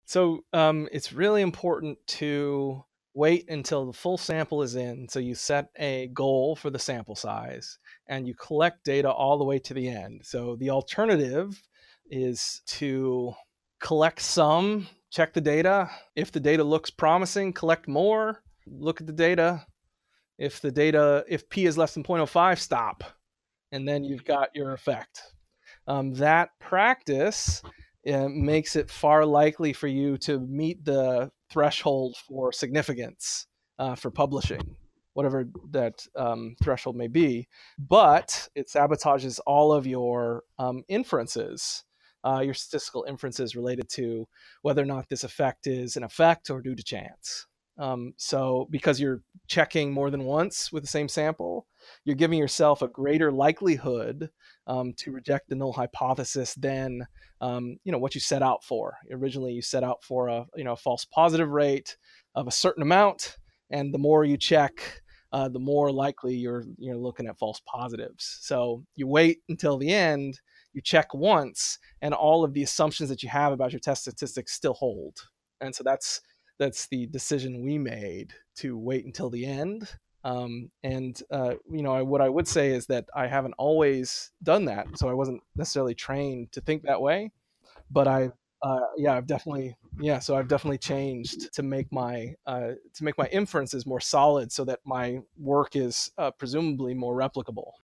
It's really important to wait until the full sample is in. So you set a goal for the sample size and you collect data all the way to the end. So the alternative is to collect some, check the data. If the data looks promising, collect more, look at the data. If P is less than 0.05, stop. And then you've got your effect. That practice makes it far likely for you to meet the threshold for significance for publishing, whatever that threshold may be. But it sabotages all of your inferences, your statistical inferences related to whether or not this effect is an effect or due to chance. So because you're checking more than once with the same sample, you're giving yourself a greater likelihood to reject the null hypothesis than what you set out for. Originally, you set out for a false positive rate of a certain amount, and the more you check, the more likely you're looking at false positives. So you wait until the end, you check once, and all of the assumptions that you have about your test statistics still hold. And so that's the decision we made, to wait until the end. What I would say is that I haven't always done that, so I wasn't necessarily trained to think that way. But I've definitely changed to make my inferences more solid, so that my work is presumably more replicable.